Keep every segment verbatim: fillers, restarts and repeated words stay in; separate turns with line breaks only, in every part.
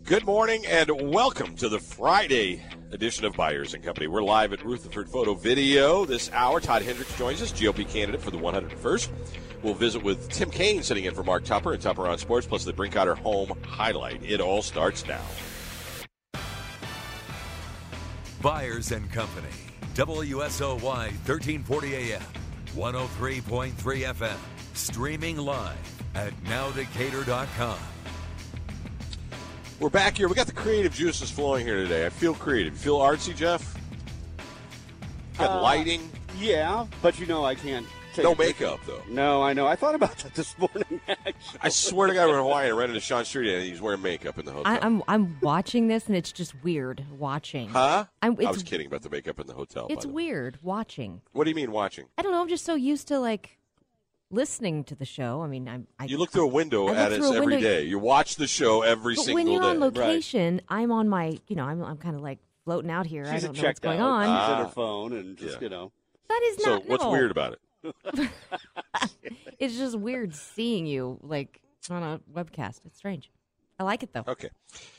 Good morning and welcome to the Friday edition of Byers and Company. We're live at Rutherford Photo Video this hour. Todd Hendricks joins us, G O P candidate for the one hundred first. We'll visit with Tim Kaine sitting in for Mark Tupper and Tupper on Sports, plus the Brinkotter Home Highlight. It all starts now.
Byers and Company, W S O Y thirteen forty A M, one oh three point three F M, streaming live at now decatur dot com.
We're back here. We got the creative juices flowing here today. I feel creative. You feel artsy, Jeff? Got
uh,
lighting.
Yeah, but you know I can't. Take
no makeup, though.
No, I know. I thought about that this morning, actually.
I swear to God, we're in Hawaii and I ran into Sean Street and he's wearing makeup in the hotel.
I, I'm I'm watching this, and it's just weird watching.
Huh?
I'm,
I was kidding about the makeup in the hotel.
It's weird watching.
What do you mean watching?
I don't know. I'm just so used to, like, listening to the show. I mean, I'm. I,
you look through a window
I
at us every
window.
day. You watch the show every
but
single
when you're
day.
on location,
right.
I'm on my, you know, I'm I'm kind of like floating out here.
She's
I don't
a
know what's going
out.
on.
She's
Ah.
on her phone and just,
Yeah.
you know.
That is
So
not.
what's
no.
weird about it?
It's just weird seeing you, like, on a webcast. It's strange. I like it, though.
Okay.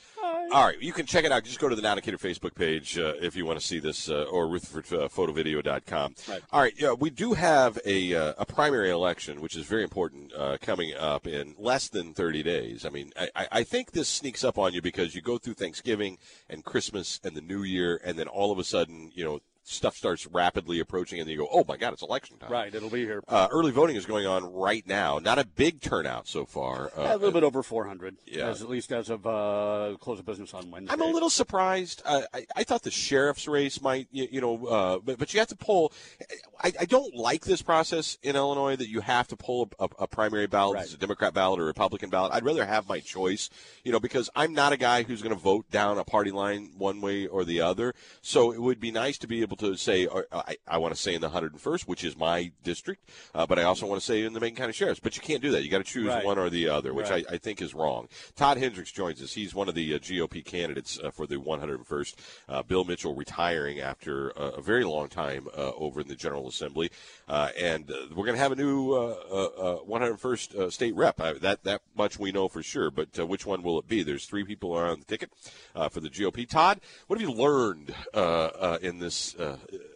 All right, you can check it out. Just go to the Now Decatur Facebook page uh, if you want to see this, uh, or rutherford photo video dot com.
Right.
All right, yeah, we do have a uh, a primary election, which is very important, uh, coming up in less than thirty days. I mean, I, I think this sneaks up on you because you go through Thanksgiving and Christmas and the New Year, and then all of a sudden, you know, stuff starts rapidly approaching, and then you go, oh, my God, it's election time.
Right, it'll be here.
Uh, early voting is going on right now. Not a big turnout so far. Uh,
Yeah, a little bit over four hundred,
yeah.
as, at least as of uh, close of business on Wednesday.
I'm a little surprised. Uh, I, I thought the sheriff's race might, you, you know, uh, but, but you have to pull. I, I don't like this process in Illinois that you have to pull a, a, a primary ballot,
Right.
it's a Democrat ballot or a Republican ballot. I'd rather have my choice, you know, because I'm not a guy who's going to vote down a party line one way or the other. So it would be nice to be able to say, uh, I, I want to say in the one hundred first, which is my district, uh, but I also want to say in the Macon County Sheriff's. But you can't do that. You got to choose
Right.
one or the other, which
Right.
I, I think is wrong. Todd Hendricks joins us. He's one of the uh, G O P candidates uh, for the one hundred first. Uh, Bill Mitchell retiring after uh, a very long time uh, over in the General Assembly. Uh, and uh, we're going to have a new uh, uh, uh, one hundred first uh, state rep. Uh, that, that much we know for sure. But uh, which one will it be? There's three people on the ticket uh, for the G O P. Todd, what have you learned uh, uh, in this uh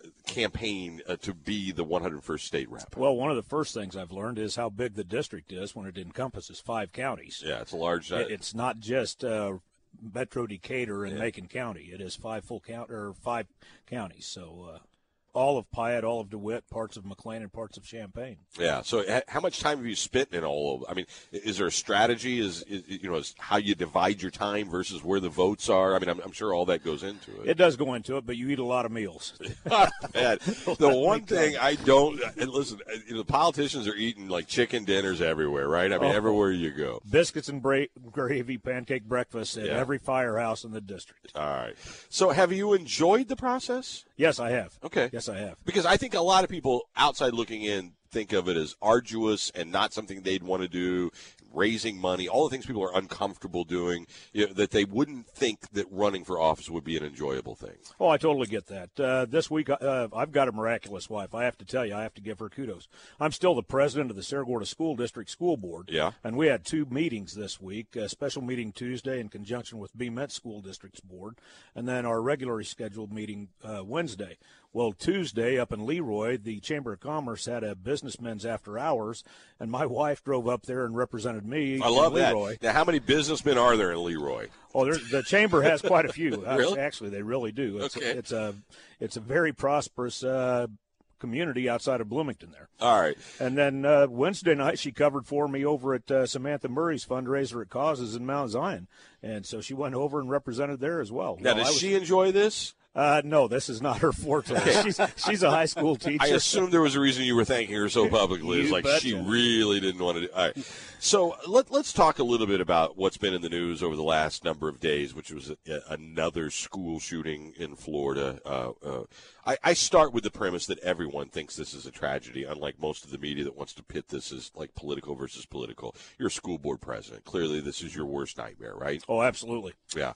campaign uh, to be the one hundred first state rep?
Well, one of the first things I've learned is how big the district is when it encompasses five counties.
Yeah, it's a large. Uh,
It- it's not just uh, Metro Decatur and
Yeah.
Macon County. It is five full count or five counties. So uh, all of Piatt, all of DeWitt, parts of McLean, and parts of Champaign.
yeah. So, ha- how much time have you spent in all of? I mean, is there a strategy? Is, is you know, is how you divide your time versus where the votes are? I mean, I'm, I'm sure all that goes into it.
It does go into it, but you eat a lot of meals.
Man, the one thing I don't and listen, you know, the politicians are eating like chicken dinners everywhere, right? I mean,
Oh.
everywhere you go.
Biscuits and bra- gravy, pancake breakfast at
Yeah.
every firehouse in the district.
All right. So, have you enjoyed the process?
Yes, I have.
Okay.
Yes, I have.
Because I think a lot of people outside looking in think of it as arduous and not something they'd want to do, raising money, all the things people are uncomfortable doing, you know, that they wouldn't think that running for office would be an enjoyable thing.
Oh, I totally get that. Uh, this week, uh, I've got a miraculous wife. I have to tell you, I have to give her kudos. I'm still the president of the Cerro Gordo School District School Board.
Yeah.
And we had two meetings this week, a special meeting Tuesday in conjunction with B Met School District's board, and then our regularly scheduled meeting uh, Wednesday. Well, Tuesday up in Leroy, the Chamber of Commerce had a businessmen's after hours, and my wife drove up there and represented me
I love
in
that.
Leroy.
Now, how many businessmen are there in Leroy?
Oh, there's, the chamber has quite a few.
Really?
Actually, they really do. It's,
Okay.
it's a it's a very prosperous uh, community outside of Bloomington there.
All right.
And then uh, Wednesday night, she covered for me over at uh, Samantha Murray's fundraiser at Causes in Mount Zion, and so she went over and represented there as well.
Now,
Well, I
does
was-
she enjoy this?
Uh, no, this is not her forte. She's she's a high school teacher.
I assume there was a reason you were thanking her so publicly. It's
You
like
betcha.
she really didn't want to do. All right. So let, let's talk a little bit about what's been in the news over the last number of days, which was a, another school shooting in Florida. Uh, uh, I, I start with the premise that everyone thinks this is a tragedy, unlike most of the media that wants to pit this as like political versus political. You're a school board president. Clearly, this is your worst nightmare, right?
Oh, absolutely.
Yeah.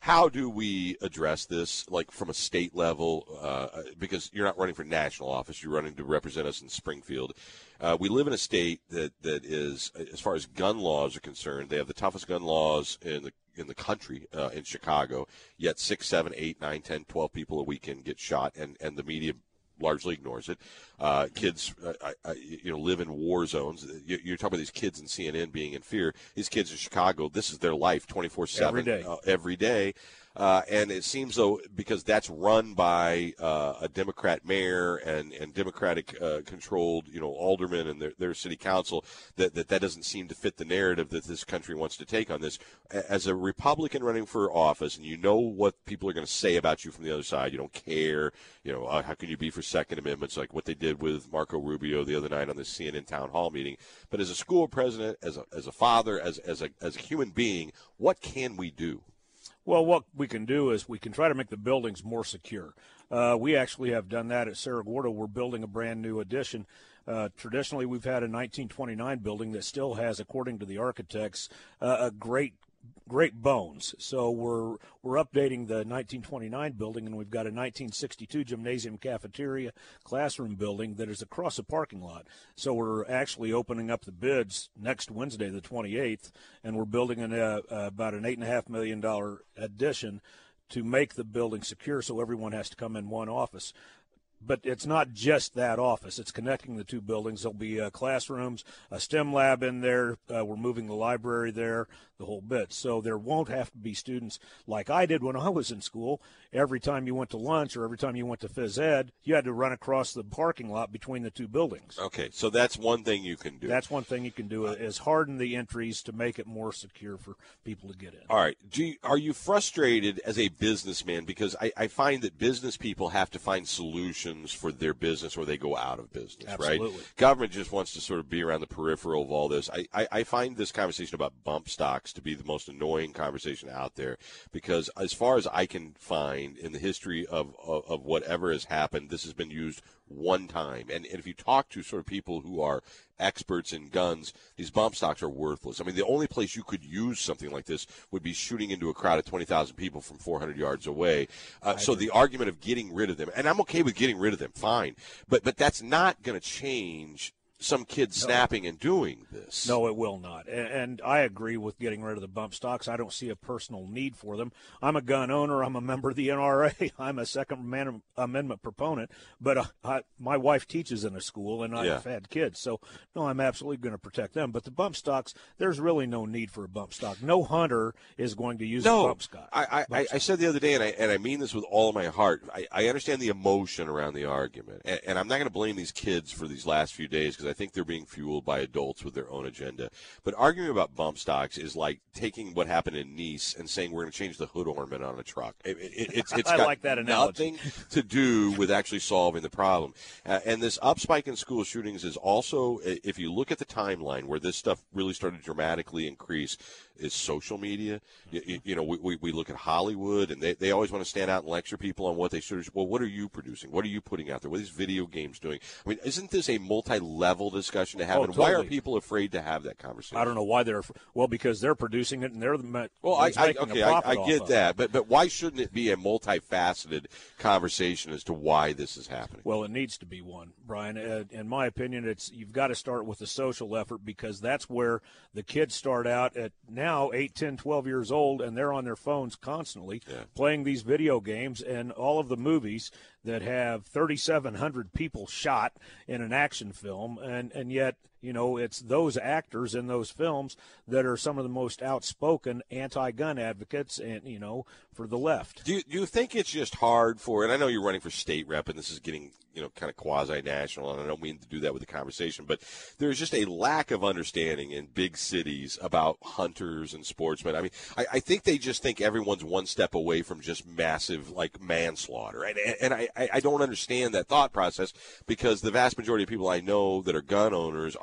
How do we address this, like from a state level? Uh, because you're not running for national office, you're running to represent us in Springfield. Uh, we live in a state that, that is, as far as gun laws are concerned, they have the toughest gun laws in the in the country uh, in Chicago. Yet six, seven, eight, nine, ten, twelve people a weekend get shot, and, and the media largely ignores it. Uh, kids, uh, I, you know, live in war zones. You, you're talking about these kids in C N N being in fear. These kids in Chicago, this is their life, twenty-four seven,
every day.
Uh, every day. Uh, and it seems though, because that's run by uh, a Democrat mayor and, and Democratic uh, controlled, you know, aldermen and their, their city council, that, that that doesn't seem to fit the narrative that this country wants to take on this. As a Republican running for office, and you know what people are going to say about you from the other side, you don't care, you know, uh, how can you be for Second Amendments, like what they did with Marco Rubio the other night on the C N N town hall meeting. But as a school president, as a, as a father, as, as, a, as a human being, what can we do?
Well, what we can do is we can try to make the buildings more secure. Uh, we actually have done that at Cerro Gordo. We're building a brand new addition. Uh, traditionally, we've had a nineteen twenty-nine building that still has, according to the architects, uh, a great great bones. So we're we're updating the nineteen twenty-nine building, and we've got a nineteen sixty-two gymnasium cafeteria classroom building that is across the parking lot. So we're actually opening up the bids next Wednesday, the twenty-eighth, and we're building an, uh, uh, about an eight and a half million dollar addition to make the building secure, so everyone has to come in one office. But it's not just that office. It's connecting the two buildings. There'll be uh, classrooms, a STEM lab in there. Uh, we're moving the library there, the whole bit. So there won't have to be students like I did when I was in school. Every time you went to lunch or every time you went to phys ed, you had to run across the parking lot between the two buildings.
Okay, so that's one thing you can do.
That's one thing you can do is harden the entries to make it more secure for people to get in.
All right. Do you, are you frustrated as a businessman? Because I, I find that business people have to find solutions for their business or they go out of business,
Absolutely.
right? Government just wants to sort of be around the peripheral of all this. I, I, I find this conversation about bump stocks to be the most annoying conversation out there because as far as I can find in the history of, of, of whatever has happened, this has been used one time. And, and if you talk to sort of people who are experts in guns, these bump stocks are worthless. I mean, the only place you could use something like this would be shooting into a crowd of twenty thousand people from four hundred yards away. Uh, so the argument of getting rid of them, and I'm okay with getting rid of them, fine, but but that's not going to change some kids
No.
snapping and doing this.
No, it will not. And, and I agree with getting rid of the bump stocks. I don't see a personal need for them. I'm a gun owner. I'm a member of the N R A. I'm a Second Man- Amendment proponent. But uh, I, my wife teaches in a school, and I've
Yeah.
had kids. So, no, I'm absolutely going to protect them. But the bump stocks, there's really no need for a bump stock. No hunter is going to use
No,
a bump stock.
I, I,
Bump
I
stock.
said the other day, and I and I mean this with all of my heart. I, I understand the emotion around the argument, and, and I'm not going to blame these kids for these last few days because I think they're being fueled by adults with their own agenda. But arguing about bump stocks is like taking what happened in Nice and saying we're going to change the hood ornament on a truck. It, it, it's it's
I
got
like that analogy.
nothing to do with actually solving the problem. Uh, and this upspike in school shootings is also, if you look at the timeline where this stuff really started to dramatically increase, is social media. You, you know, we, we, we look at Hollywood, and they, they always want to stand out and lecture people on what they should. Well, what are you producing? What are you putting out there? What are these video games doing? I mean, isn't this a multi-level discussion to have?
Oh,
and why are
totally.
people afraid to have that conversation?
I don't know why they're – well, because they're producing it, and they're the ma-
Well, I,
ones
I
making
okay,
a
I,
profit
I
off
get
of it.
that, but but why shouldn't it be a multifaceted conversation as to why this is happening?
Well, it needs to be one, Brian. Uh, in my opinion, it's you've got to start with the social effort because that's where the kids start out at now eight, ten, twelve years old, and they're on their phones constantly
Yeah.
playing these video games and all of the movies that have thirty-seven hundred people shot in an action film, and, and yet, you know, it's those actors in those films that are some of the most outspoken anti-gun advocates and, you know, for the left.
Do you, do you think it's just hard for, and I know you're running for state rep, and this is getting, you know, kind of quasi-national, and I don't mean to do that with the conversation, but there's just a lack of understanding in big cities about hunters and sportsmen. I mean, I, I think they just think everyone's one step away from just massive, like, manslaughter. And, and, and I, I don't understand that thought process because the vast majority of people I know that are gun owners are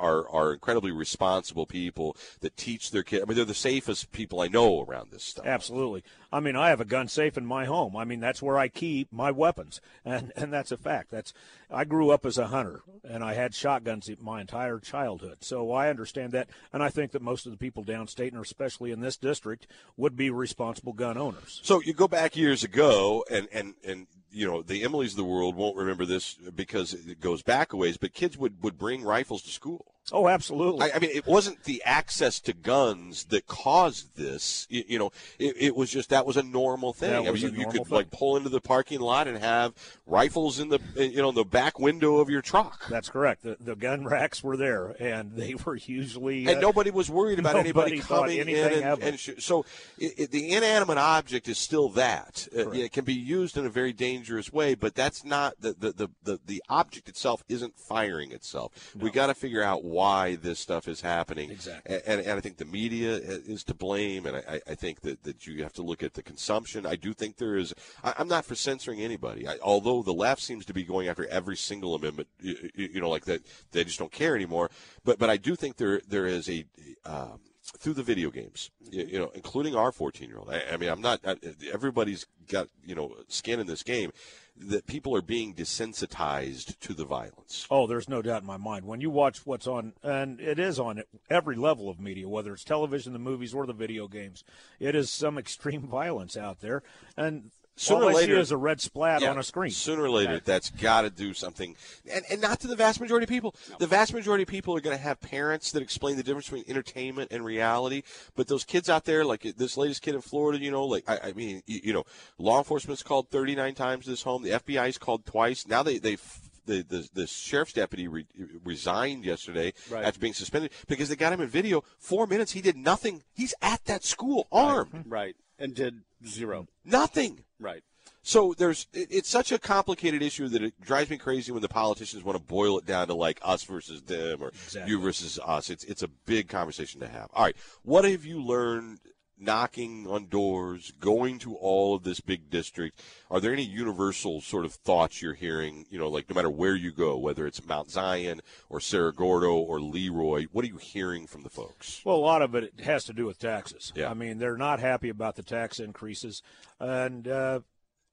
are, are incredibly responsible people that teach their kids. I mean, they're the safest people I know around this stuff.
Absolutely. I mean, I have a gun safe in my home. I mean, that's where I keep my weapons, and and that's a fact. That's I grew up as a hunter, and I had shotguns my entire childhood, so I understand that, and I think that most of the people downstate, and especially in this district, would be responsible gun owners.
So you go back years ago, and and and you know the Emilys of the world won't remember this because it goes back a ways, but kids would would bring rifles to school.
Oh, absolutely.
I, I mean, it wasn't the access to guns that caused this. You, you know, it, it was just that was a normal thing.
That
I
was
mean,
a
you, you
normal
could
thing.
like pull into the parking lot and have rifles in the you know in the back window of your truck.
That's correct. The, the gun racks were there, and they were usually
And
uh,
nobody was worried about anybody
nobody thought
coming in.
anything
And,
of it.
and sh- so it, it, the inanimate object is still that. Uh,
Correct.
it can be used in a very dangerous way, but that's not the the, the, the, the object itself isn't firing itself. We got to figure out why this stuff is happening.
Exactly.
And, and, and I think the media is to blame, and I, I think that, that you have to look at the consumption. I do think there is – I'm not for censoring anybody, I, although the left seems to be going after every single amendment, you, you know, like that they just don't care anymore. But but I do think there there is a um, through the video games, you, you know, including our fourteen-year-old. I, I mean, I'm not I, – everybody's got, you know, skin in this game, that people are being desensitized to the violence.
Oh, there's no doubt in my mind. When you watch what's on, and it is on every level of media, whether it's television, the movies, or the video games, it is some extreme violence out there. And
Sooner
all
or
I
later-
see is a red splat
Yeah,
on a screen.
Sooner or later, that's got to do something. And, and not to the vast majority of people. The vast majority of people are going to have parents that explain the difference between entertainment and reality. But those kids out there, like this latest kid in Florida, you know, like, I, I mean, you, you know, law enforcement's called thirty-nine times this home. The F B I's called twice. Now they, they the, the, the sheriff's deputy re, resigned yesterday
Right.
after being suspended because they got him in video. Four minutes, he did nothing. He's at that school, armed.
Right. And did zero.
Nothing.
Right.
So there's it, it's such a complicated issue that it drives me crazy when the politicians want to boil it down to like us versus them or
Exactly.
you versus us. It's it's a big conversation to have. All right, what have you learned knocking on doors, going to all of this big district? Are there any universal sort of thoughts you're hearing, you know, like no matter where you go, whether it's Mount Zion or Cerro Gordo or Leroy, what are you hearing from the folks?
Well, a lot of it has to do with taxes.
Yeah.
I mean, they're not happy about the tax increases. And uh,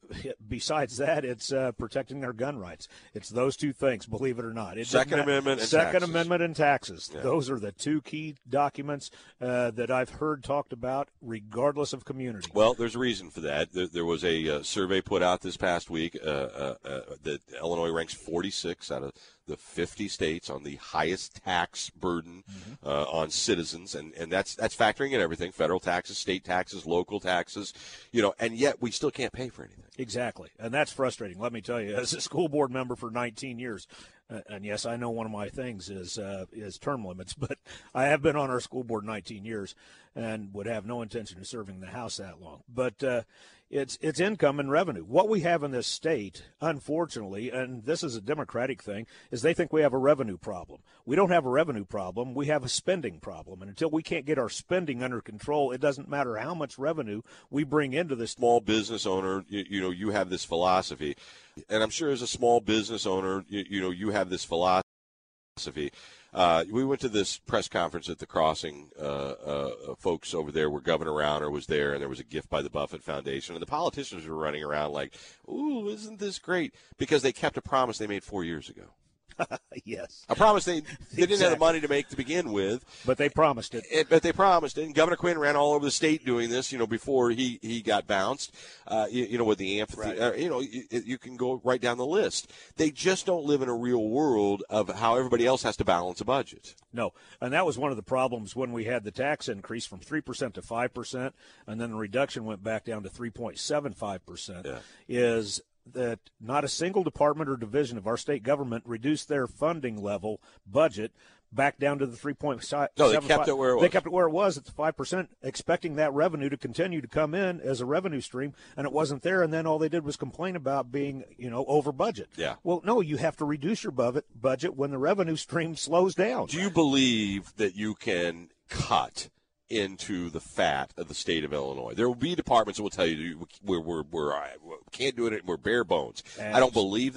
besides that, it's uh, protecting their gun rights. It's those two things, believe it or not. It doesn't
Second
ma-
Amendment and
Second
taxes.
Amendment and taxes.
Yeah.
Those are the two key documents uh, that I've heard talked about regardless of community.
Well, there's a reason for that. There, there was a uh, survey put out this past week uh, uh, uh, that Illinois ranks forty-six out of the fifty states on the highest tax burden uh, on citizens, and, and that's that's factoring in everything: federal taxes, state taxes, local taxes, you know. And yet we still can't pay for anything.
Exactly, and that's frustrating. Let me tell you, as a school board member for nineteen years, uh, and yes, I know one of my things is uh, is term limits, but I have been on our school board nineteen years, and would have no intention of serving the House that long. But uh, it's it's income and revenue. What we have in this state, unfortunately, and this is a Democratic thing, is they think we have a revenue problem. We don't have a revenue problem. We have a spending problem, and until we can't get our spending under control, it doesn't matter how much revenue we bring into this.
Small business owner, you, you know, you have this philosophy, and I'm sure as a small business owner, you, you know, you have this philosophy. Uh, we went to this press conference at the Crossing. Uh, uh, folks over there where Governor Rauner was there, and there was a gift by the Buffett Foundation, and the politicians were running around like, "Ooh, isn't this great?" Because they kept a promise they made four years ago.
Yes,
A promise they, they didn't have the
Exactly.
money to make to begin with.
but they promised it.
It, but they promised it. And Governor Quinn ran all over the state doing this, you know, before he, he got bounced, uh, you, you know, with the amphitheater.
Right.
Uh, you know, you, you can go right down the list. They just don't live in a real world of how everybody else has to balance a budget.
No, and that was one of the problems when we had the tax increase from three percent to five percent, and then the reduction went back down to three point seven five percent,
Yeah.
is that not a single department or division of our state government reduced their funding level budget back down to the three point seven five.
No, they kept it where it
They
was.
kept it where it was at the five percent, expecting that revenue to continue to come in as a revenue stream, and it wasn't there, and then all they did was complain about being, you know, over budget.
Yeah.
Well, no, you have to reduce your budget budget when the revenue stream slows down.
Do you believe that you can cut into the fat of the state of Illinois? There will be departments that will tell you we're, we're, we're, we can't do it, we're bare bones. I don't believe that.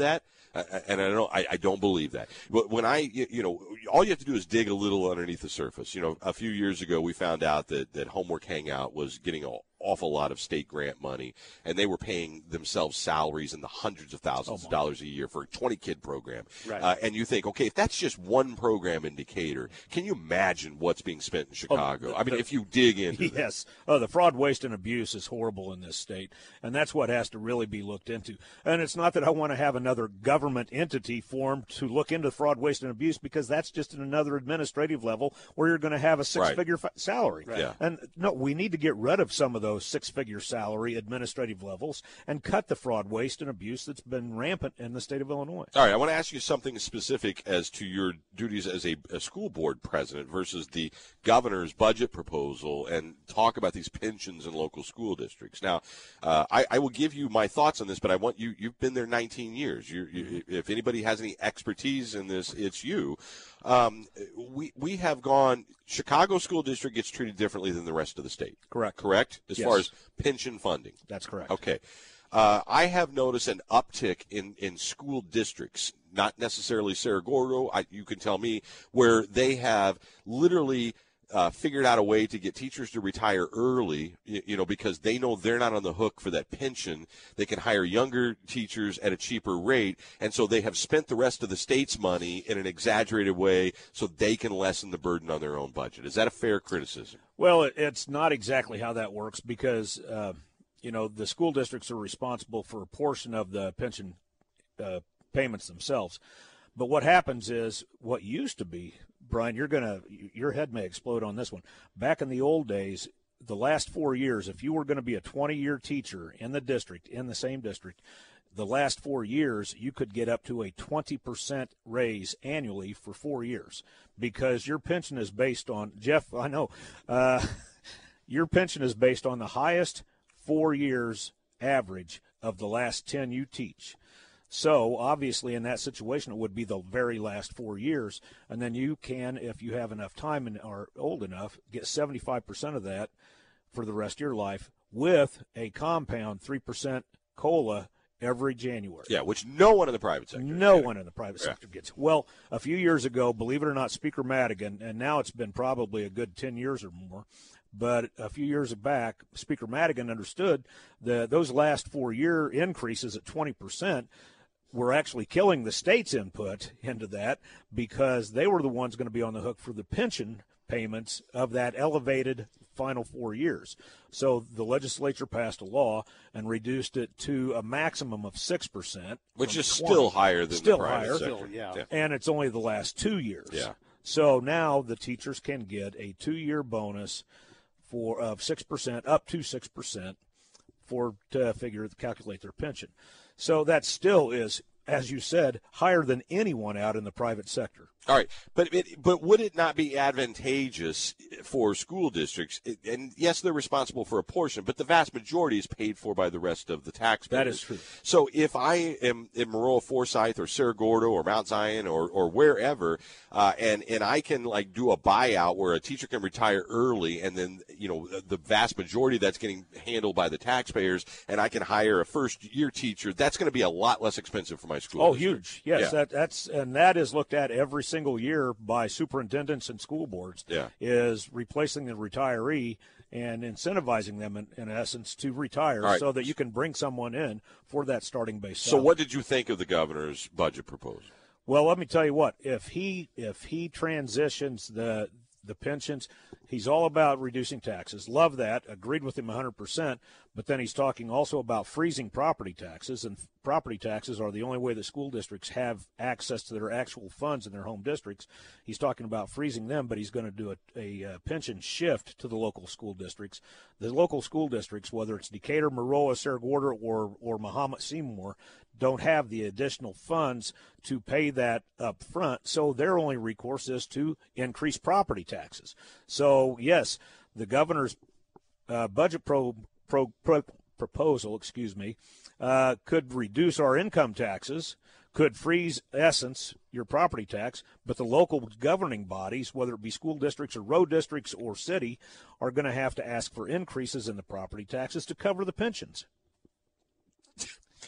Uh, and I don't, I, I don't believe that. But when I, you, you know, all you have to do is dig a little underneath the surface. You know, a few years ago we found out that, that Homework Hangout was getting an awful lot of state grant money, and they were paying themselves salaries in the hundreds of thousands oh, of dollars a year for a twenty-kid program. Right. Uh, and you think, okay, if that's just one program in Decatur, can you imagine what's being spent in Chicago? Oh, the, I mean, the, if you dig into
yes. Oh, the fraud, waste, and abuse is horrible in this state, and that's what has to really be looked into. And it's not that I want to have another government entity formed to look into fraud, waste, and abuse, because that's just in another administrative level where you're going to have a six-figure right. fa- salary.
Right. Yeah.
And, no, we need to get rid of some of those six-figure salary administrative levels and cut the fraud, waste, and abuse that's been rampant in the state of Illinois.
All right, I want to ask you something specific as to your duties as a, a school board president versus the governor's budget proposal, and talk about these pensions in local school districts. Now, uh, I, I will give you my thoughts on this, but I want you, you've been there nineteen years. You, you, if anybody has any expertise in this, it's you. Um, we we have gone, Chicago School District gets treated differently than the rest of the state.
Correct.
Correct? As
yes.
far as pension funding.
That's correct.
Okay. Uh, I have noticed an uptick in, in school districts, not necessarily Cerro Gordo, I, you can tell me, where they have literally uh, figured out a way to get teachers to retire early, you, you know, because they know they're not on the hook for that pension. They can hire younger teachers at a cheaper rate, and so they have spent the rest of the state's money in an exaggerated way so they can lessen the burden on their own budget. Is that a fair criticism?
Well, it's not exactly how that works, because uh, you know, the school districts are responsible for a portion of the pension uh, payments themselves. But what happens is, what used to be, Brian, you're gonna, your head may explode on this one. Back in the old days, the last four years, if you were going to be a twenty-year teacher in the district, in the same district, the last four years, you could get up to a twenty percent raise annually for four years, because your pension is based on, Jeff, I know, uh, your pension is based on the highest four years average of the last ten you teach. So, obviously, in that situation, it would be the very last four years. And then you can, if you have enough time and are old enough, get seventy-five percent of that for the rest of your life with a compound three percent COLA every January.
Yeah, which no one in the private sector.
No one in the private sector yeah. gets. Well, a few years ago, believe it or not, Speaker Madigan, and now it's been probably a good ten years or more, but a few years back, Speaker Madigan understood that those last four-year increases at twenty percent were actually killing the state's input into that, because they were the ones going to be on the hook for the pension payments of that elevated final four years. So the legislature passed a law and reduced it to a maximum of six percent.
Which is twenty. Still higher than
still
the private
higher.
sector.
Still, yeah.
yeah.
And it's only the last two years.
Yeah.
So now the teachers can get a two-year bonus for of six percent, up to six percent, for to figure calculate their pension. So that still is, as you said, higher than anyone out in the private sector.
All right, but it, but would it not be advantageous for school districts? And yes, they're responsible for a portion, but the vast majority is paid for by the rest of the taxpayers.
That is true.
So if I am in Maroa, Forsyth, or Cerro Gordo, or Mount Zion, or or wherever, uh, and and I can like do a buyout where a teacher can retire early, and then you know the vast majority that's getting handled by the taxpayers, and I can hire a first year teacher, that's going to be a lot less expensive for my school.
Oh,
district.
huge! Yes,
yeah.
that that's and that is looked at every single year by superintendents and school boards.
Yeah.
Is replacing the retiree and incentivizing them in, in essence to retire,
right.
so that you can bring someone in for that starting base
So
salary.
what did you think of the governor's budget proposal?
Well, let me tell you what, if he if he transitions the the pensions, he's all about reducing taxes. Love that. Agreed with him one hundred percent. But then he's talking also about freezing property taxes, and property taxes are the only way that school districts have access to their actual funds in their home districts. He's talking about freezing them, but he's going to do a, a, a pension shift to the local school districts. The local school districts, whether it's Decatur, Maroa, Cerro Gordo, or, or Mahomet Seymour, don't have the additional funds to pay that up front, so their only recourse is to increase property taxes. So, yes, the governor's uh, budget pro, pro, pro, proposal, excuse me, uh, could reduce our income taxes, could freeze, essence, your property tax, but the local governing bodies, whether it be school districts or road districts or city, are going to have to ask for increases in the property taxes to cover the pensions.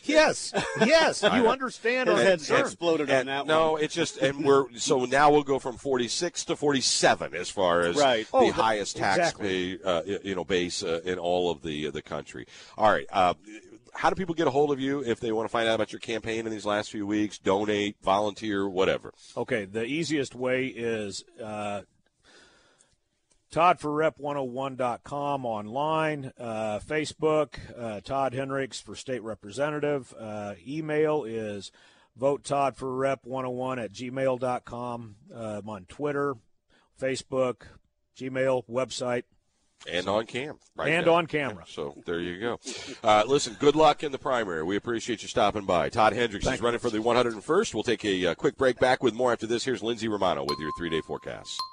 Yes, yes, you understand our
His head
concern.
exploded on
And
that
no,
one.
it's just, and we're so now we'll go from forty-six to forty-seven as far as
Right.
the
Oh, the-
highest tax
exactly.
pay, uh, you know, base uh, in all of the the country. All right. Uh, how do people get a hold of you if they want to find out about your campaign in these last few weeks? Donate, volunteer, whatever.
Okay, the easiest way is uh, Todd for Rep one oh one dot com online, uh, Facebook, uh, Todd Hendricks for State Representative. Uh, email is vote Todd for Rep one oh one at gmail dot com. Uh, I'm on Twitter, Facebook, Gmail, website.
And on cam. Right
And
now.
on camera.
So there you go. Uh, listen, good luck in the primary. We appreciate you stopping by. Todd Hendricks
Thank
is
you.
running for the one hundred first. We'll take a uh, quick break. Back with more after this. Here's Lindsey Romano with your three-day forecast.